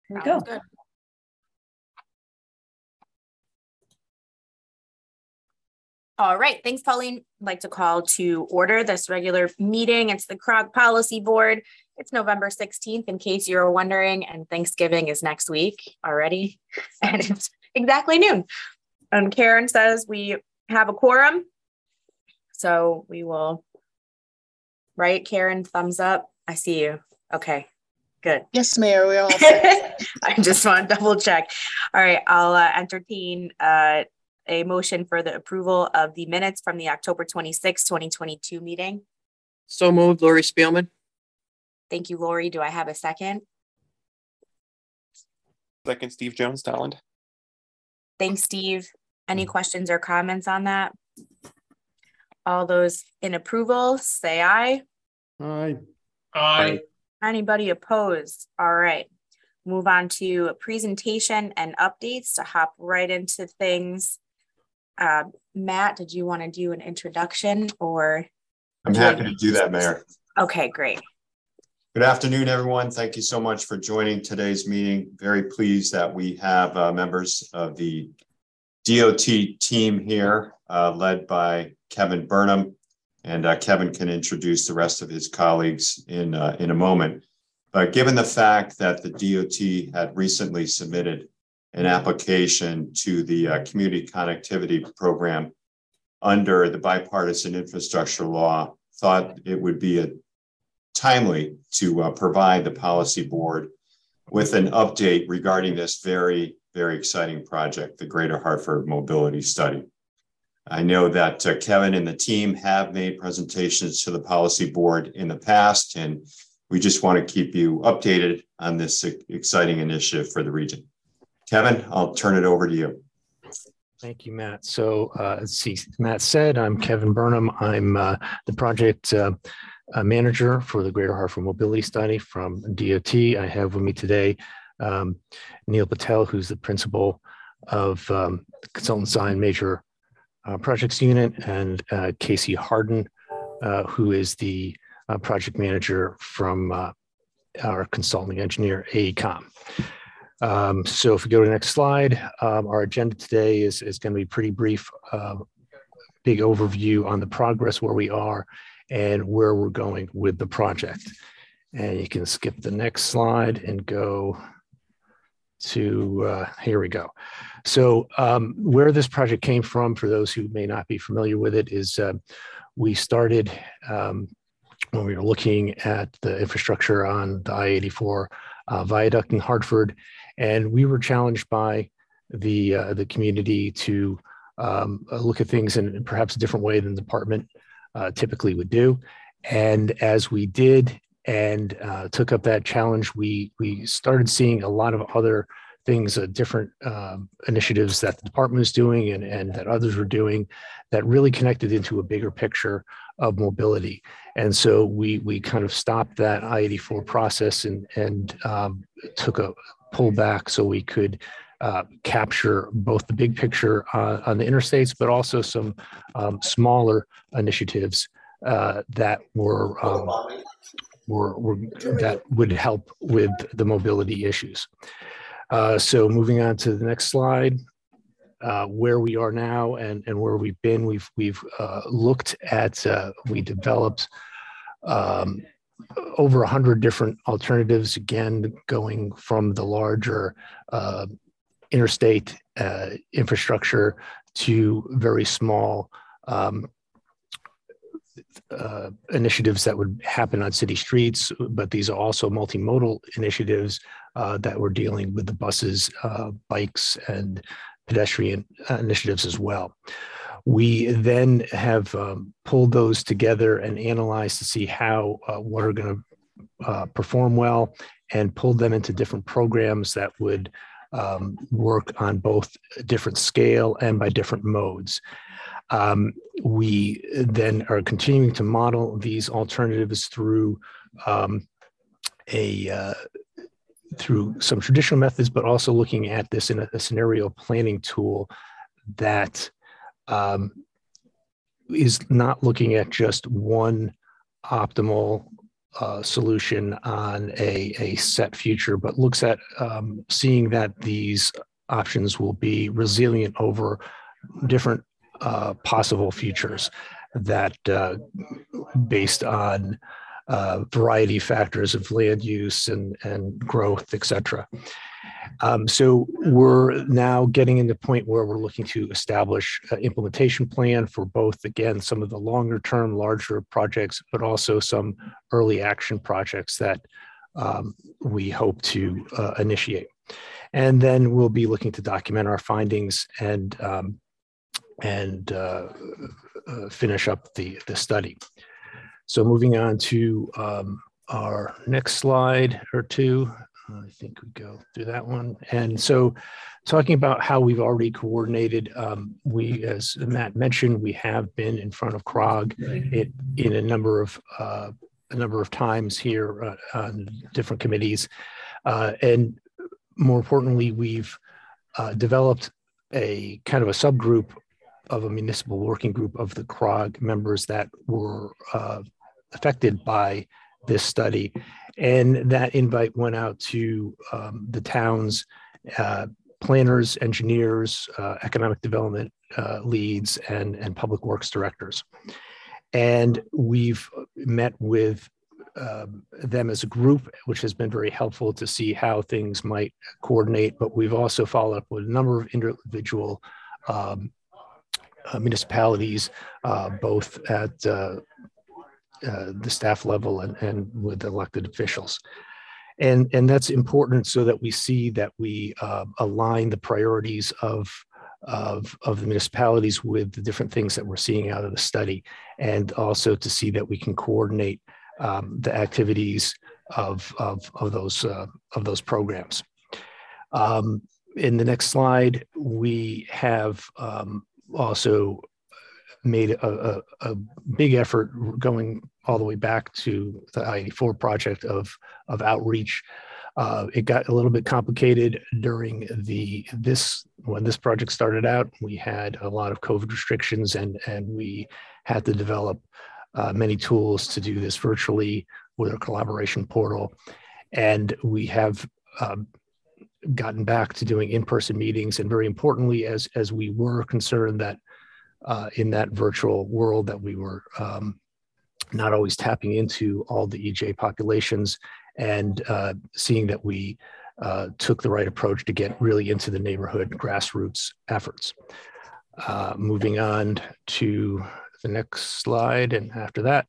Here we go. Good. All right, thanks, Pauline. I'd like to call to order this regular meeting. It's the CROG Policy Board. It's November 16th, in case you're wondering, and Thanksgiving is next week already, and it's exactly noon. And Karen says we have a quorum, so we will, right, Karen, thumbs up. I see you. Okay, good. Yes, Mayor, we're all set. I just want to double check. All right, I'll entertain a motion for the approval of the minutes from the October 26, 2022 meeting. So moved, Lori Spielman. Thank you, Lori. Do I have a second? Second, Steve Jones, Talland. Thanks, Steve. Any questions or comments on that? All those in approval, say aye. Aye. Aye. Anybody opposed? All right. Move on to a presentation and updates to hop right into things. Matt, did you want to do an introduction or? I'm happy to do that, Mayor. Okay, great. Good afternoon, everyone. Thank you so much for joining today's meeting. Very pleased that we have members of the DOT team here, led by Kevin Burnham, and Kevin can introduce the rest of his colleagues in a moment. But given the fact that the DOT had recently submitted an application to the Community Connectivity Program under the Bipartisan Infrastructure Law, thought it would be timely to provide the Policy Board with an update regarding this very, very exciting project, the Greater Hartford Mobility Study. I know that Kevin and the team have made presentations to the Policy Board in the past, and we just want to keep you updated on this exciting initiative for the region. Kevin, I'll turn it over to you. Thank you, Matt. So as Matt said, I'm Kevin Burnham. I'm the project manager for the Greater Hartford Mobility Study from DOT. I have with me today Neil Patel, who's the principal of the Consultant Design Major Projects Unit, and Casey Harden, who is the project manager from our consulting engineer, AECOM. So if we go to the next slide, our agenda today is going to be pretty brief, big overview on the progress, where we are and where we're going with the project. And you can skip the next slide and go to, here we go. So where this project came from, for those who may not be familiar with it, is we started when we were looking at the infrastructure on the I-84 viaduct in Hartford, and we were challenged by the community to look at things in perhaps a different way than the department typically would do. And as we did and took up that challenge, we started seeing a lot of other things, different initiatives that the department was doing and that others were doing, that really connected into a bigger picture of mobility. And so we kind of stopped that I-84 process and took a pull back so we could capture both the big picture on the interstates, but also some smaller initiatives that that would help with the mobility issues. So moving on to the next slide, where we are now and where we've been, we've looked at, we developed over 100 different alternatives, again, going from the larger interstate infrastructure to very small initiatives that would happen on city streets, but these are also multimodal initiatives that we're dealing with the buses, bikes, and pedestrian initiatives as well. We then have pulled those together and analyzed to see how what are going to perform well, and pulled them into different programs that would work on both different scale and by different modes. We then are continuing to model these alternatives through through some traditional methods, but also looking at this in a scenario planning tool that is not looking at just one optimal solution on a set future, but looks at seeing that these options will be resilient over different possible futures that based on variety of factors of land use and growth, et cetera. So we're now getting into the point where we're looking to establish an implementation plan for both, again, some of the longer term, larger projects, but also some early action projects that we hope to initiate. And then we'll be looking to document our findings and finish up the study. So moving on to our next slide or two. I think we go through that one. And so talking about how we've already coordinated, we, as Matt mentioned, we have been in front of CROG in a number of times here on different committees. And more importantly, we've developed a kind of a subgroup of a municipal working group of the CROG members that were affected by this study. And that invite went out to the town's planners, engineers, economic development leads, and public works directors. And we've met with them as a group, which has been very helpful to see how things might coordinate. But we've also followed up with a number of individual municipalities, both at the staff level and with elected officials. And that's important so that we see that we align the priorities of the municipalities with the different things that we're seeing out of the study, and also to see that we can coordinate the activities of those programs. In the next slide, we have also made a big effort going all the way back to the I-84 project of outreach. It got a little bit complicated during when this project started out. We had a lot of COVID restrictions, and we had to develop many tools to do this virtually with our collaboration portal. And we have gotten back to doing in-person meetings, and very importantly, as we were concerned that in that virtual world that we were not always tapping into all the EJ populations, and seeing that we took the right approach to get really into the neighborhood grassroots efforts. Moving on to the next slide, and after that.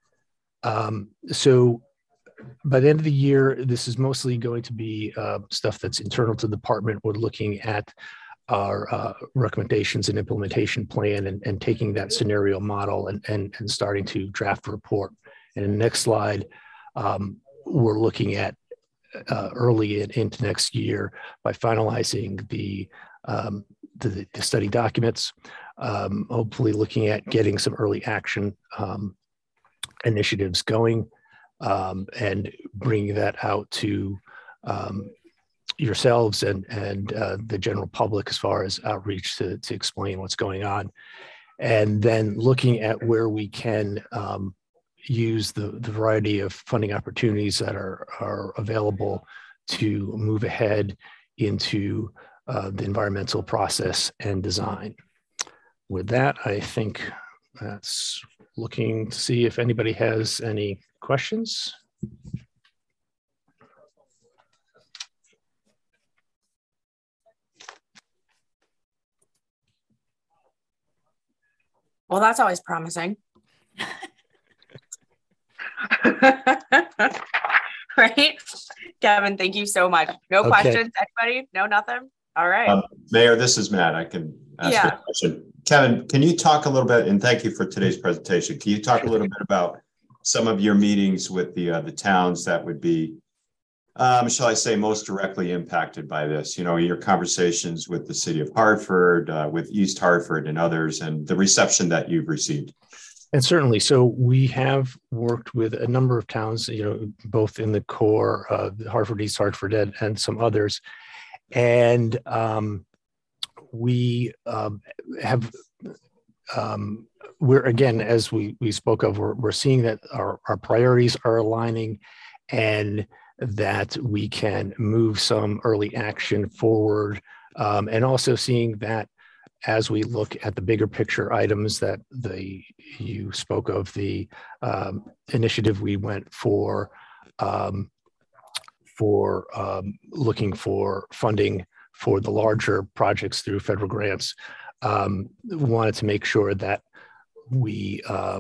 So by the end of the year, this is mostly going to be stuff that's internal to the department. We're looking at our recommendations and implementation plan, and taking that scenario model and starting to draft a report. And in the next slide, we're looking at early into next year by finalizing the study documents, hopefully looking at getting some early action initiatives going, and bringing that out to yourselves and the general public as far as outreach to explain what's going on. And then looking at where we can use the variety of funding opportunities that are available to move ahead into the environmental process and design. With that, I think that's looking to see if anybody has any questions. Well, that's always promising. Right? Kevin, thank you so much. No questions, anybody? No, nothing? All right. Mayor, this is Matt. I can ask a question. Kevin, can you talk a little bit, and thank you for today's presentation. Can you talk a little bit about some of your meetings with the towns that would be, shall I say, most directly impacted by this? You know, your conversations with the city of Hartford, with East Hartford and others, and the reception that you've received. And certainly, so we have worked with a number of towns, you know, both in the core, Hartford, East Hartford, and some others. And we have we're, again, as we spoke of, we're seeing that our priorities are aligning and that we can move some early action forward. And also seeing that as we look at the bigger picture items that you spoke of, the initiative we went for looking for funding for the larger projects through federal grants, wanted to make sure that we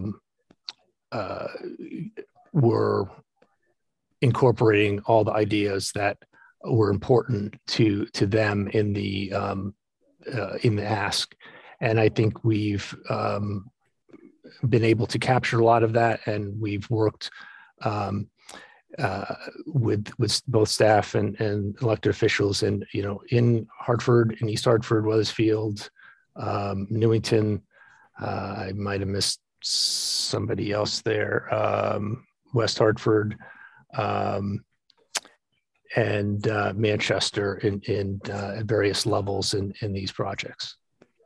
were incorporating all the ideas that were important to them in the ask. And I think we've been able to capture a lot of that, and we've worked with both staff and elected officials, and in Hartford, in East Hartford, Wethersfield, Newington. I might have missed somebody else there. West Hartford, and Manchester in at various levels in these projects.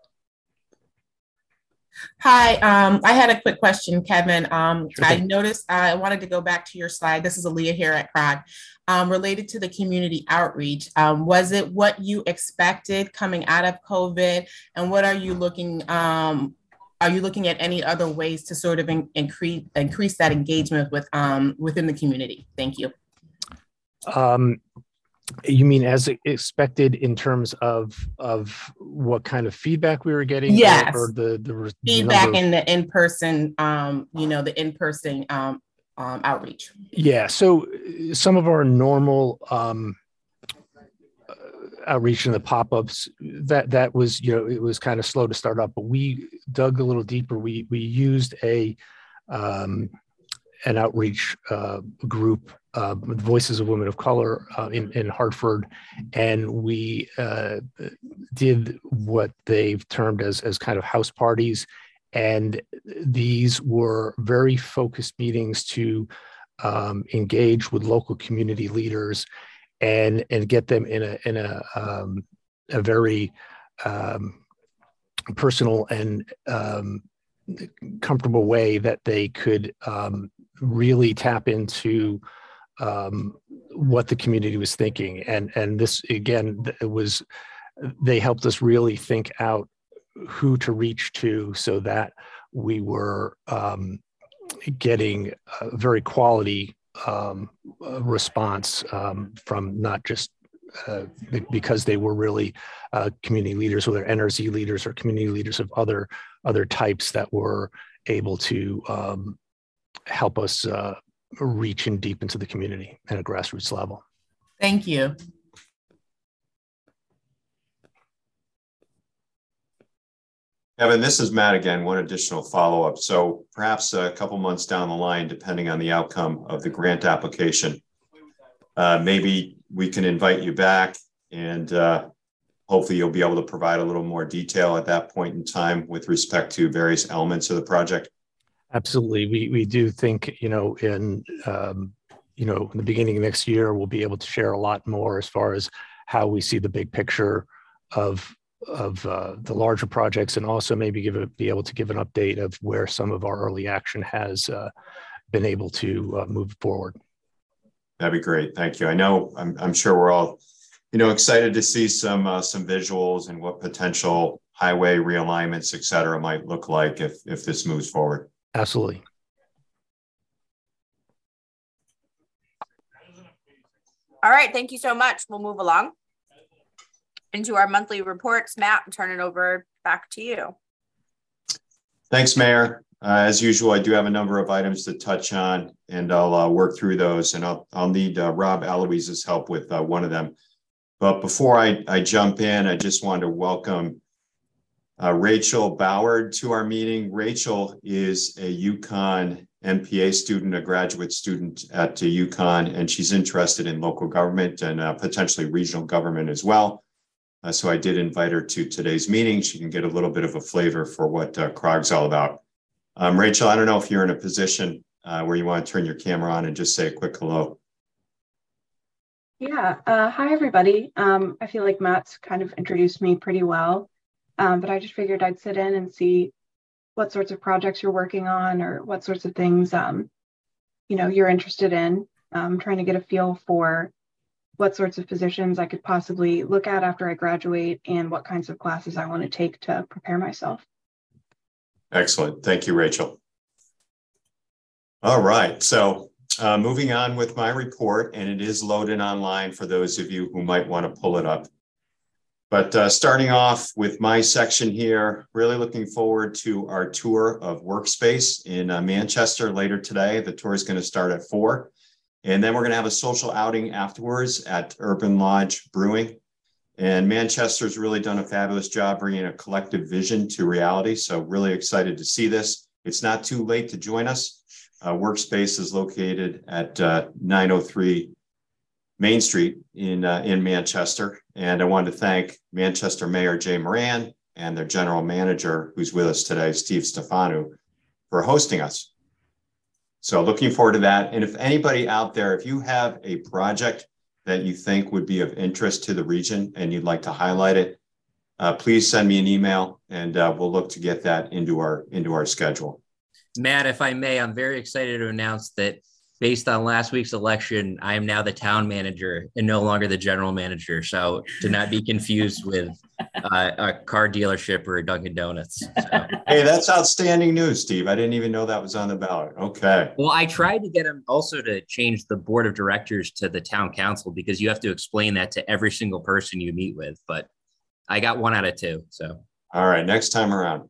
Hi, I had a quick question, Kevin. Sure. I noticed, I wanted to go back to your slide. This is Aaliyah here at CROG. Related to the community outreach, was it what you expected coming out of COVID? And what are you looking at any other ways to sort of increase that engagement with within the community? Thank you. You mean as expected in terms of what kind of feedback we were getting? Yes. Or the feedback in the in-person, the in-person outreach. Yeah. So some of our normal outreach in the pop-ups, that was, it was kind of slow to start up, but we dug a little deeper. We used an outreach group, Voices of Women of Color in Hartford, and we did what they've termed as kind of house parties, and these were very focused meetings to engage with local community leaders and get them in a very personal and comfortable way that they could really tap into what the community was thinking. And this, again, they helped us really think out who to reach to so that we were getting a very quality response from not just because they were really community leaders, whether NRZ leaders or community leaders of other types that were able to help us reach in deep into the community at a grassroots level. Thank you. Kevin, this is Matt again. One additional follow-up. So perhaps a couple months down the line, depending on the outcome of the grant application, maybe we can invite you back, and hopefully you'll be able to provide a little more detail at that point in time with respect to various elements of the project. Absolutely. We do think, in the beginning of next year, we'll be able to share a lot more as far as how we see the big picture of the larger projects, and also maybe be able to give an update of where some of our early action has been able to move forward. That'd be great. Thank you. I know I'm sure we're all, excited to see some visuals and what potential highway realignments, et cetera, might look like if this moves forward. Absolutely. All right. Thank you so much. We'll move along into our monthly reports. Matt, I'll turn it over back to you. Thanks, Mayor. As usual, I do have a number of items to touch on, and I'll work through those, and I'll need Rob Eloise's help with one of them. But before I jump in, I just wanted to welcome Rachel Boward to our meeting. Rachel is a UConn MPA student, a graduate student at UConn, and she's interested in local government and potentially regional government as well. So I did invite her to today's meeting. She can get a little bit of a flavor for what CROG's all about. Rachel, I don't know if you're in a position where you want to turn your camera on and just say a quick hello. Yeah, hi everybody. I feel like Matt's kind of introduced me pretty well, but I just figured I'd sit in and see what sorts of projects you're working on or what sorts of things, you're interested in. Trying to get a feel for what sorts of positions I could possibly look at after I graduate and what kinds of classes I want to take to prepare myself. Excellent. Thank you, Rachel. All right. So moving on with my report, and it is loaded online for those of you who might want to pull it up. But starting off with my section here, really looking forward to our tour of Workspace in Manchester later today. The tour is going to start at 4. And then we're going to have a social outing afterwards at Urban Lodge Brewing. And Manchester's really done a fabulous job bringing a collective vision to reality. So really excited to see this. It's not too late to join us. Workspace is located at 903 Main Street in Manchester. And I wanted to thank Manchester Mayor Jay Moran and their general manager, who's with us today, Steve Stefanu, for hosting us. So looking forward to that. And if anybody out there, if you have a project that you think would be of interest to the region and you'd like to highlight it, please send me an email and we'll look to get that into our schedule. Matt, if I may, I'm very excited to announce that based on last week's election, I am now the town manager and no longer the general manager. So to not be confused with a car dealership or a Dunkin' Donuts. So. Hey, that's outstanding news, Steve. I didn't even know that was on the ballot. Okay. Well, I tried to get him also to change the board of directors to the town council because you have to explain that to every single person you meet with. But I got 1 out of 2. So. All right, next time around.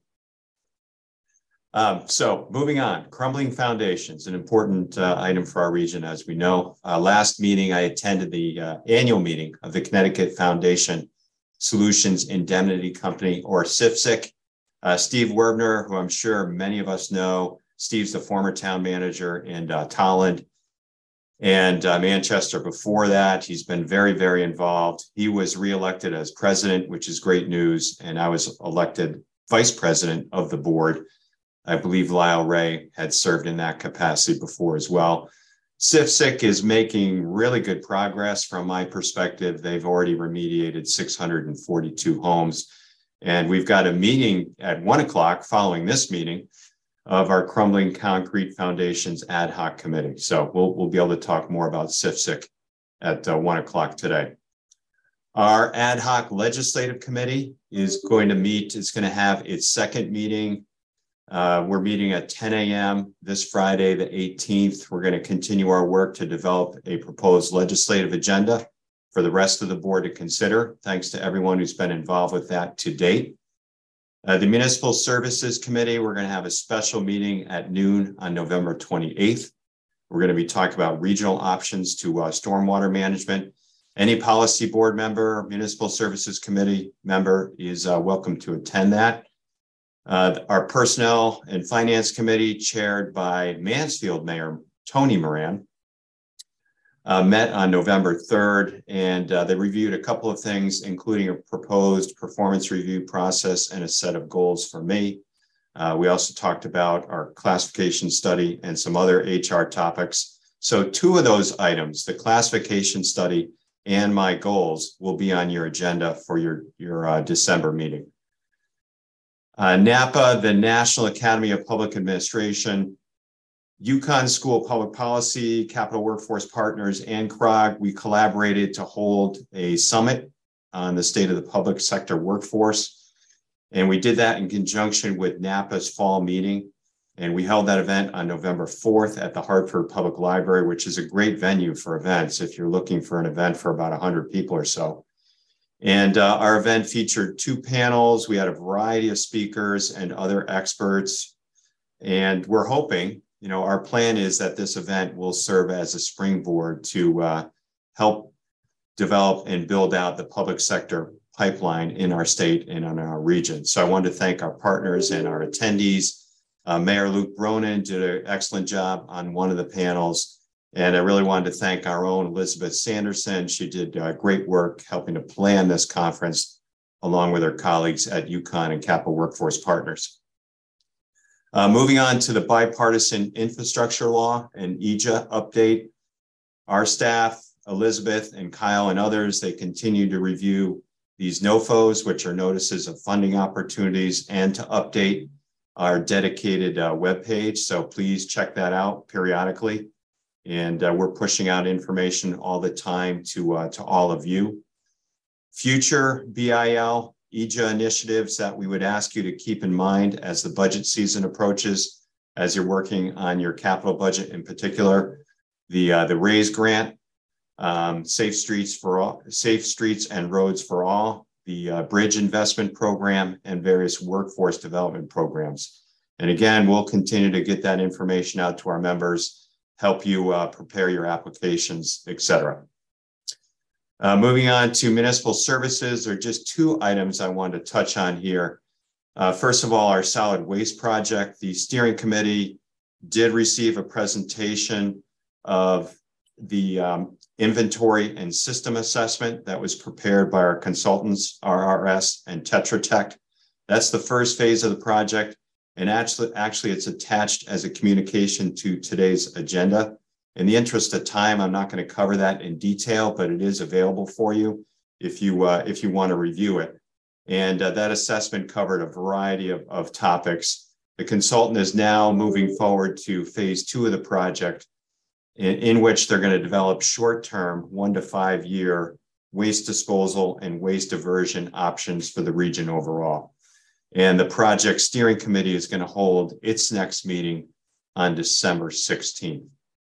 So moving on, crumbling foundations, an important item for our region, as we know. Last meeting, I attended the annual meeting of the Connecticut Foundation Solutions Indemnity Company, or CFSIC. Steve Werbner, who I'm sure many of us know, Steve's the former town manager in Tolland and Manchester before that. He's been very, very involved. He was reelected as president, which is great news, and I was elected vice president of the board. I believe Lyle Ray had served in that capacity before as well. CFSIC is making really good progress from my perspective. They've already remediated 642 homes. And we've got a meeting at 1 o'clock following this meeting of our Crumbling Concrete Foundations Ad Hoc Committee. So we'll be able to talk more about CFSIC at 1 o'clock today. Our Ad Hoc Legislative Committee is going to meet. It's going to have its second meeting. We're meeting at 10 a.m. this Friday, the 18th. We're going to continue our work to develop a proposed legislative agenda for the rest of the board to consider. Thanks to everyone who's been involved with that to date. The Municipal Services Committee, we're going to have a special meeting at noon on November 28th. We're going to be talking about regional options to stormwater management. Any policy board member, Municipal Services Committee member is welcome to attend that. Our Personnel and Finance Committee, chaired by Mansfield Mayor Tony Moran, met on November 3rd, and they reviewed a couple of things, including a proposed performance review process and a set of goals for me. We also talked about our classification study and some other HR topics. So 2 of those items, the classification study and my goals, will be on your agenda for your December meeting. NAPA, the National Academy of Public Administration, UConn School of Public Policy, Capital Workforce Partners, and CROG, we collaborated to hold a summit on the state of the public sector workforce. And we did that in conjunction with NAPA's fall meeting. And we held that event on November 4th at the Hartford Public Library, which is a great venue for events if you're looking for an event for about 100 people or so. And our event featured 2 panels. We had a variety of speakers and other experts. And we're hoping, our plan is that this event will serve as a springboard to help develop and build out the public sector pipeline in our state and in our region. So I wanted to thank our partners and our attendees. Mayor Luke Bronin did an excellent job on one of the panels. And I really wanted to thank our own Elizabeth Sanderson. She did great work helping to plan this conference along with her colleagues at UConn and Capital Workforce Partners. Moving on to the bipartisan infrastructure law and EJA update. Our staff, Elizabeth and Kyle and others, they continue to review these NOFOs, which are notices of funding opportunities, and to update our dedicated webpage. So please check that out periodically. And we're pushing out information all the time to all of you. Future BIL, EJA initiatives that we would ask you to keep in mind as the budget season approaches, as you're working on your capital budget in particular, the RAISE grant, Safe Streets and Roads for All, the Bridge Investment Program, and various workforce development programs. And again, we'll continue to get that information out to our members, help you prepare your applications, et cetera. Moving on to municipal services, there are just two items I wanted to touch on here. First of all, our solid waste project. The steering committee did receive a presentation of the inventory and system assessment that was prepared by our consultants, RRS and Tetra Tech. That's the first phase of the project. And actually it's attached as a communication to today's agenda. In the interest of time, I'm not going to cover that in detail, but it is available for you if you want to review it. And that assessment covered a variety of topics. The consultant is now moving forward to phase 2 of the project, in which they're going to develop short-term 1 to 5 year waste disposal and waste diversion options for the region overall. And the project steering committee is going to hold its next meeting on December 16th.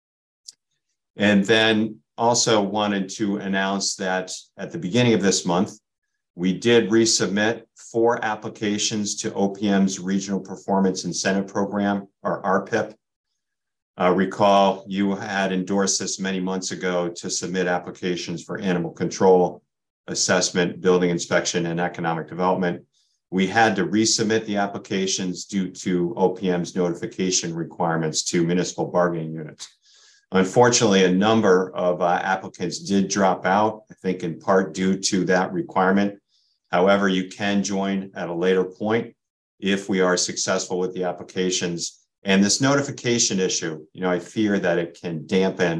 And then also wanted to announce that at the beginning of this month, we did resubmit 4 applications to OPM's Regional Performance Incentive Program, or RPIP. Recall you had endorsed this many months ago to submit applications for animal control, assessment, building inspection, and economic development. We had to resubmit the applications due to OPM's notification requirements to municipal bargaining units. Unfortunately, a number of applicants did drop out, I think in part due to that requirement. However, you can join at a later point if we are successful with the applications. And this notification issue, I fear that it can dampen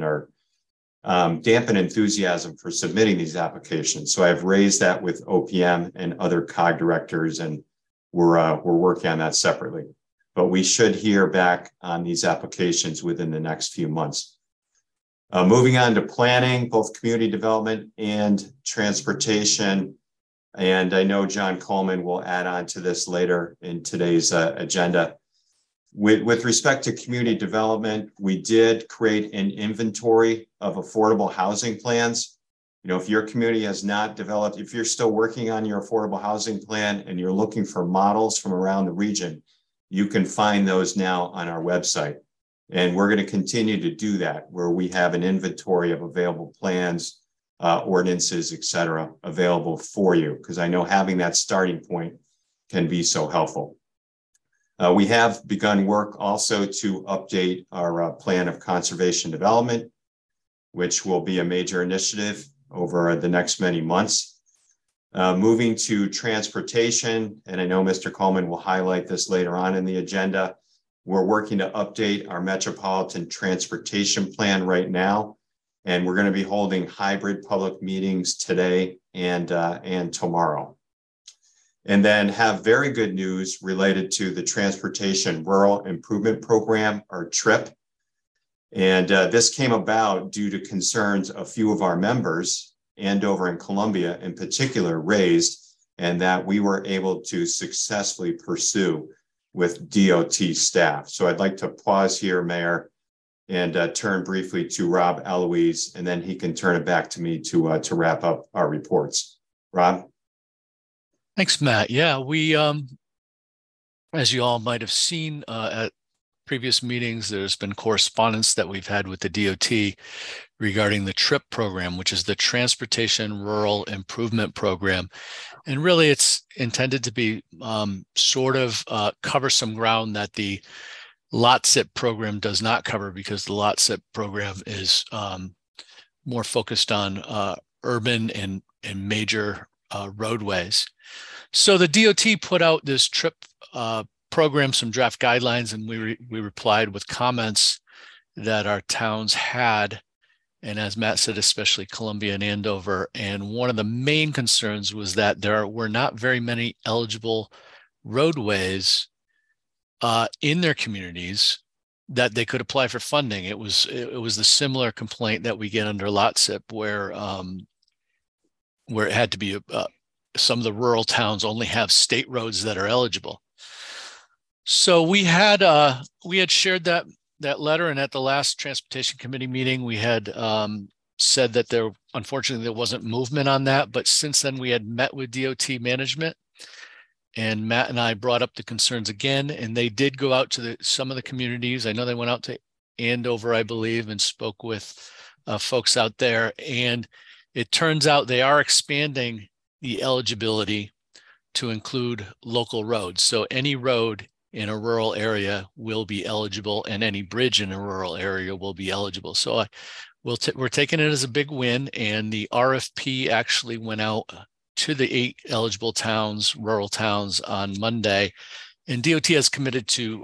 enthusiasm for submitting these applications. So I've raised that with OPM and other COG directors, and we're working on that separately. But we should hear back on these applications within the next few months. Moving on to planning, both community development and transportation. And I know John Coleman will add on to this later in today's agenda. With respect to community development, we did create an inventory of affordable housing plans. If your community has not developed, if you're still working on your affordable housing plan and you're looking for models from around the region, you can find those now on our website. And we're going to continue to do that, where we have an inventory of available plans, ordinances, et cetera, available for you, because I know having that starting point can be so helpful. We have begun work also to update our plan of conservation development, which will be a major initiative over the next many months. Moving to transportation, and I know Mr. Coleman will highlight this later on in the agenda. We're working to update our metropolitan transportation plan right now, and we're going to be holding hybrid public meetings today and tomorrow. And then have very good news related to the Transportation Rural Improvement Program, or TRIP. And this came about due to concerns a few of our members, Andover and Columbia in particular, raised, and that we were able to successfully pursue with DOT staff. So I'd like to pause here, Mayor, and turn briefly to Rob Eloise, and then he can turn it back to me to wrap up our reports. Rob? Thanks, Matt. Yeah, we, as you all might have seen at previous meetings, there's been correspondence that we've had with the DOT regarding the TRIP program, which is the Transportation Rural Improvement Program. And really, it's intended to be cover some ground that the LOTSIP program does not cover, because the LOTSIP program is more focused on urban and major roadways. So the DOT put out this TRIP program, some draft guidelines, and we replied with comments that our towns had. And as Matt said, especially Columbia and Andover. And one of the main concerns was that there were not very many eligible roadways in their communities that they could apply for funding. It was the similar complaint that we get under LOTCIP, where it had to be some of the rural towns only have state roads that are eligible. So we had shared that letter, and at the last transportation committee meeting, we had said that unfortunately there wasn't movement on that. But since then, we had met with DOT management, and Matt and I brought up the concerns again, and they did go out to some of the communities. I know they went out to Andover, I believe, and spoke with folks out there. And it turns out they are expanding the eligibility to include local roads. So any road in a rural area will be eligible, and any bridge in a rural area will be eligible. So we're taking it as a big win, and the RFP actually went out to the 8 eligible towns, rural towns, on Monday. And DOT has committed to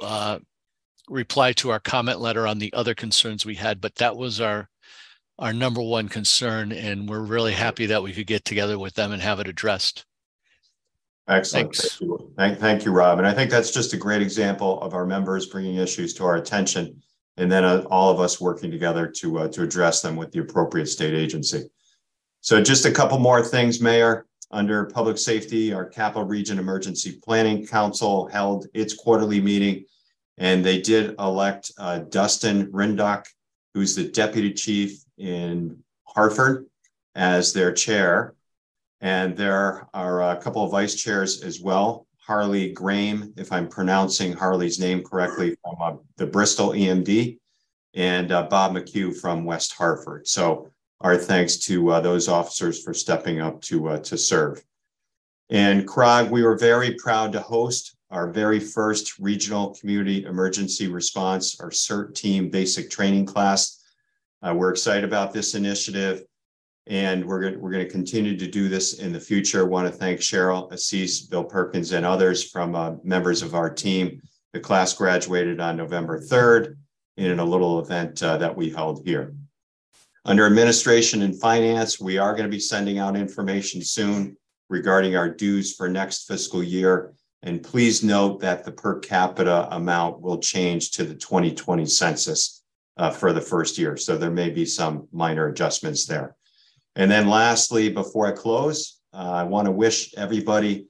reply to our comment letter on the other concerns we had, but that was our number one concern, and we're really happy that we could get together with them and have it addressed. Excellent. Thanks. Thank you, Rob. And I think that's just a great example of our members bringing issues to our attention, and then all of us working together to address them with the appropriate state agency. So just a couple more things, Mayor. Under public safety, our Capital Region Emergency Planning Council held its quarterly meeting, and they did elect Dustin Rindock, who's the deputy chief in Hartford, as their chair. And there are a couple of vice chairs as well. Harley Graham, if I'm pronouncing Harley's name correctly, from the Bristol EMD, and Bob McHugh from West Hartford. So our thanks to those officers for stepping up to serve. And CROG, we were very proud to host our very first regional community emergency response, our CERT team basic training class. We're excited about this initiative, and we're going to continue to do this in the future. I want to thank Cheryl Assis, Bill Perkins, and others from members of our team. The class graduated on November 3rd in a little event that we held here. Under administration and finance, we are going to be sending out information soon regarding our dues for next fiscal year. And please note that the per capita amount will change to the 2020 census for the first year. So there may be some minor adjustments there. And then lastly, before I close, I want to wish everybody,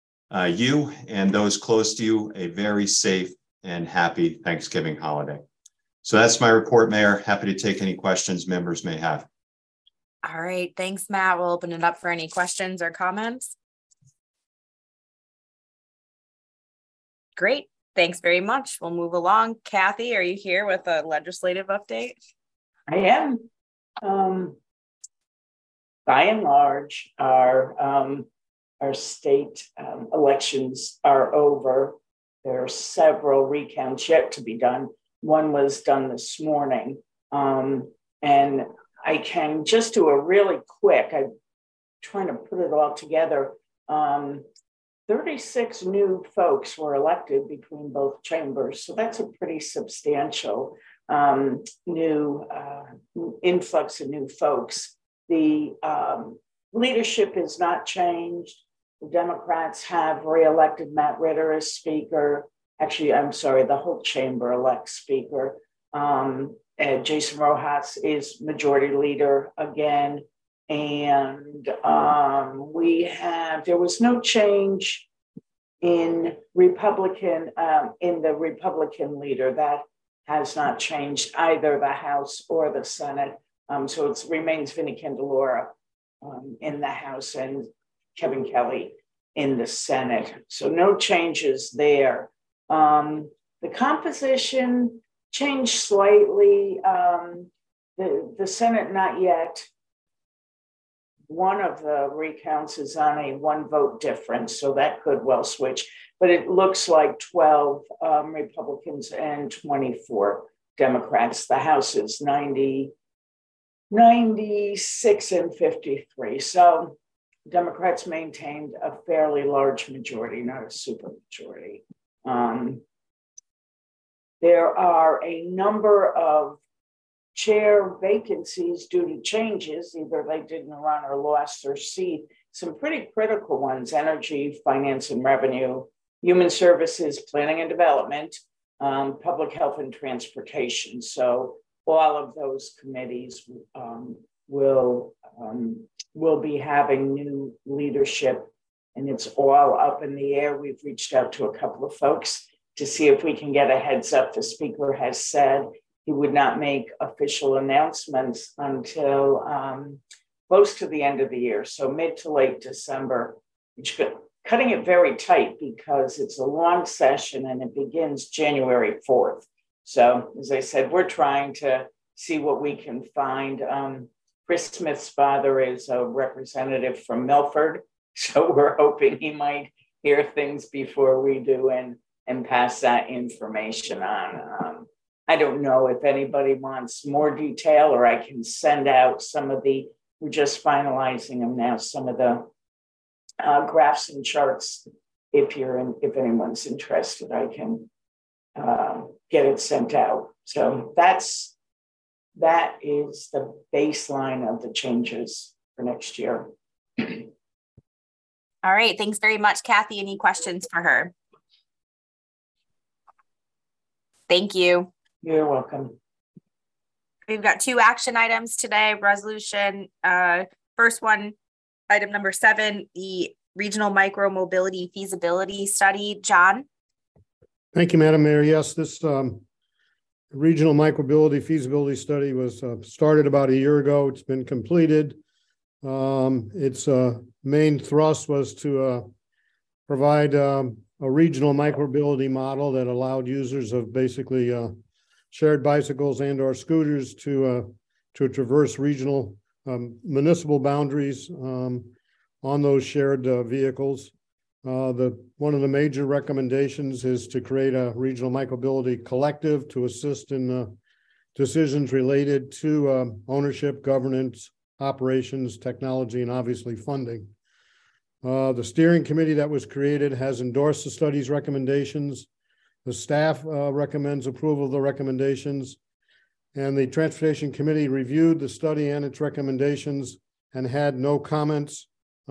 you and those close to you, a very safe and happy Thanksgiving holiday. So that's my report, Mayor. Happy to take any questions members may have. All right. Thanks, Matt. We'll open it up for any questions or comments. Great. Thanks very much. We'll move along. Kathy, are you here with a legislative update? I am. By and large, our state elections are over. There are several recounts yet to be done. One was done this morning. And I can just do a really quick, I'm trying to put it all together. 36 new folks were elected between both chambers. So that's a pretty substantial new influx of new folks. The leadership has not changed. The Democrats have reelected Matt Ritter as speaker. Actually, I'm sorry, the whole chamber elects speaker. Jason Rojas is majority leader again. And there was no change in the Republican leader. That has not changed either the House or the Senate. So it remains Vinnie Candelora in the House and Kevin Kelly in the Senate. So no changes there. The composition changed slightly. The Senate, not yet. One of the recounts is on a 1 vote difference, so that could well switch. But it looks like 12 Republicans and 24 Democrats. The House is 96 and 53. So Democrats maintained a fairly large majority, not a super majority. There are a number of chair vacancies due to changes. Either they didn't run or lost their seat. Some pretty critical ones: energy, finance and revenue, Human Services, Planning and Development, Public Health and Transportation. So all of those committees will be having new leadership, and it's all up in the air. We've reached out to a couple of folks to see if we can get a heads up. The speaker has said he would not make official announcements until close to the end of the year, so mid to late December, which cutting it very tight because it's a long session and it begins January 4th. So as I said, we're trying to see what we can find. Chris Smith's father is a representative from Milford, so we're hoping he might hear things before we do and pass that information on. I don't know if anybody wants more detail, or I can send out some of the, we're just finalizing them now, some of the graphs and charts. If anyone's interested, I can get it sent out. So that is the baseline of the changes for next year. All right, thanks very much, Kathy. Any questions for her? Thank you. You're welcome. We've got 2 action items today. Resolution, first one, item number 7, the Regional Micro Mobility Feasibility Study. John? Thank you, Madam Mayor. Yes, this Regional Micromobility Feasibility Study was started about a year ago. It's been completed. Its main thrust was to provide a regional micromobility model that allowed users of basically shared bicycles and or scooters to traverse regional municipal boundaries on those shared vehicles. One of the major recommendations is to create a regional micromobility collective to assist in decisions related to ownership, governance, operations, technology, and obviously funding. The steering committee that was created has endorsed the study's recommendations. The staff recommends approval of the recommendations, and the Transportation Committee reviewed the study and its recommendations and had no comments.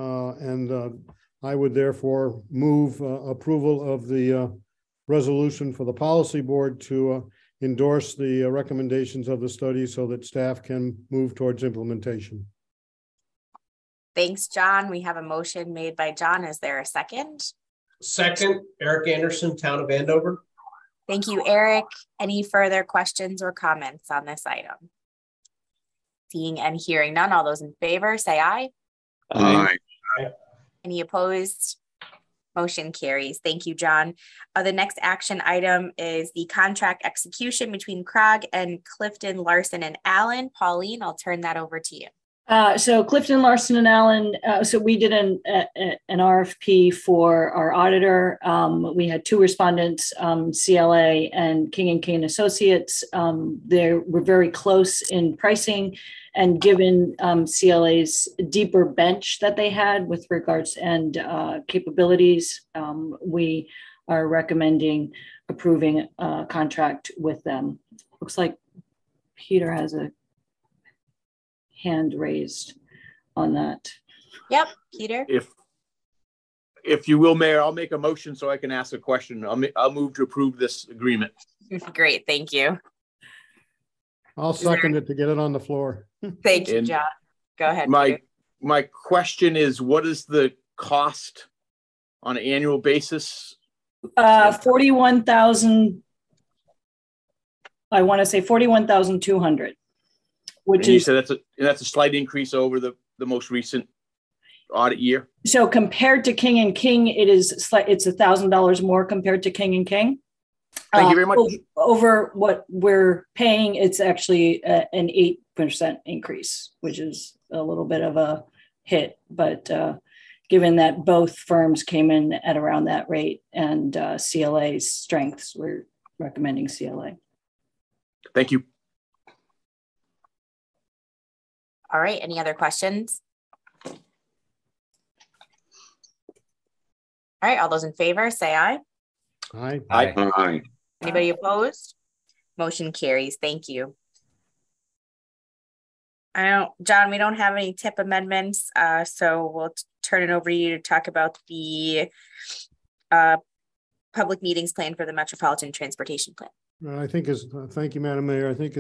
I would therefore move approval of the resolution for the policy board to endorse the recommendations of the study so that staff can move towards implementation. Thanks, John. We have a motion made by John. Is there a second? Second, Eric Anderson, Town of Andover. Thank you, Eric. Any further questions or comments on this item? Seeing and hearing none, all those in favor say aye. Aye. Any opposed? Motion carries. Thank you, John. The next action item is the contract execution between CROG and Clifton, Larson, and Allen. Pauline, I'll turn that over to you. So Clifton, Larson, and Allen, so we did an RFP for our auditor. We had 2 respondents, CLA and King & King Associates. They were very close in pricing, and given CLA's deeper bench that they had with regards and capabilities, we are recommending approving a contract with them. Looks like Peter has a hand raised on that. Yep, Peter. If you will, Mayor, I'll make a motion so I can ask a question. I'll move to approve this agreement. Great, thank you. I'll second it to get it on the floor. Thank you, John. Go ahead. My question is, what is the cost on an annual basis? 41,000. I want to say 41,200. Which and you is, said that's a slight increase over the most recent audit year. So compared to King & King, it's $1,000 more compared to King & King. Thank you very much. Over what we're paying, it's actually an 8% increase, which is a little bit of a hit. But given that both firms came in at around that rate and CLA's strengths, we're recommending CLA. Thank you. All right, any other questions? All right, all those in favor, say aye. Aye. Aye. Aye. Anybody opposed? Motion carries. Thank you. John, we don't have any tip amendments, so we'll turn it over to you to talk about the public meetings plan for the Metropolitan Transportation Plan. I think thank you, Madam Mayor. I think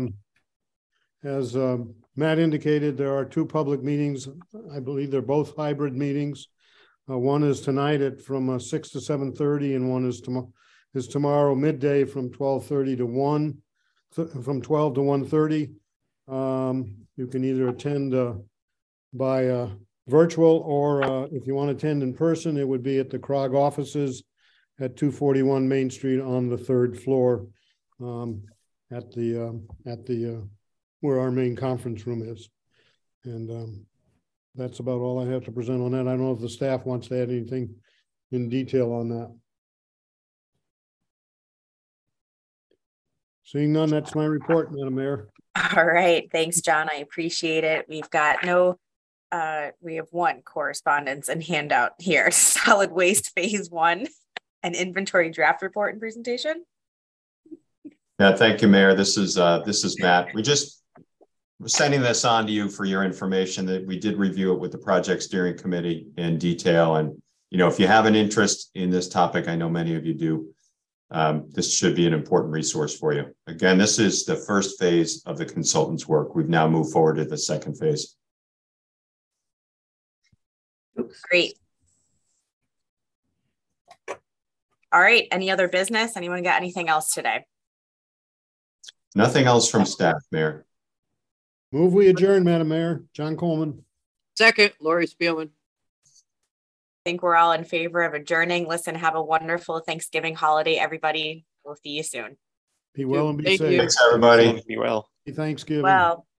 as Matt indicated, there are two public meetings. I believe they're both hybrid meetings. One is tonight from 6 to 7:30, and one is tomorrow midday from 12:30 to 1, from 12 to 1:30. You can either attend by virtual, or if you want to attend in person, it would be at the CROG offices at 241 Main Street on the 3rd floor, at the where our main conference room is. And that's about all I have to present on that. I don't know if the staff wants to add anything in detail on that. Seeing none, that's my report, Madam Mayor. All right, thanks, John. I appreciate it. We've got we have one correspondence and handout here: solid waste phase 1 and inventory draft report and presentation. Yeah, thank you, Mayor. This is Matt. We're sending this on to you for your information, that we did review it with the project steering committee in detail. And, if you have an interest in this topic, I know many of you do, this should be an important resource for you. Again, this is the first phase of the consultant's work. We've now moved forward to the second phase. Great. All right. Any other business? Anyone got anything else today? Nothing else from staff, Mayor. Move we adjourn, Madam Mayor. John Coleman. Second, Lori Spielman. I think we're all in favor of adjourning. Listen, have a wonderful Thanksgiving holiday, everybody. We'll see you soon. Be well and be Thank safe. you. Thanks, everybody. Be well. Happy Thanksgiving. Well.